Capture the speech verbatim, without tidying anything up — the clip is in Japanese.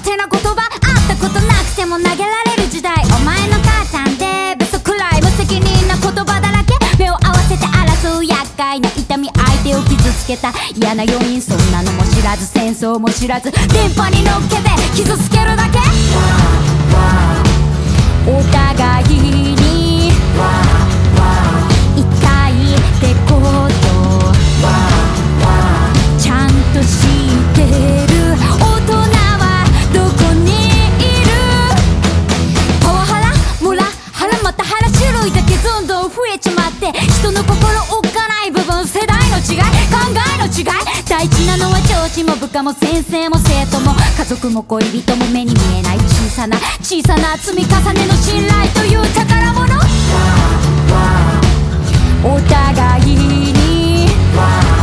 手な言葉、会ったことなくても投げられる時代。お前の母ちゃんでベソくらい無責任な言葉だらけ。目を合わせて争う厄介な痛み、相手を傷つけた嫌な要因、そんなのも知らず戦争も知らず電波に乗っけて傷つけるだけ。お互いに痛いってことちゃんと知ってる。大人はどこにいる。パワハラモラハラまたハラ種類だけどんどん増えちまって、人の心おっかない部分、世代の違い考えの違い。大事なのは上司も部下も先生も生徒も家族も恋人も目に見えない小さな小さな積み重ねの信頼という宝物。お互いに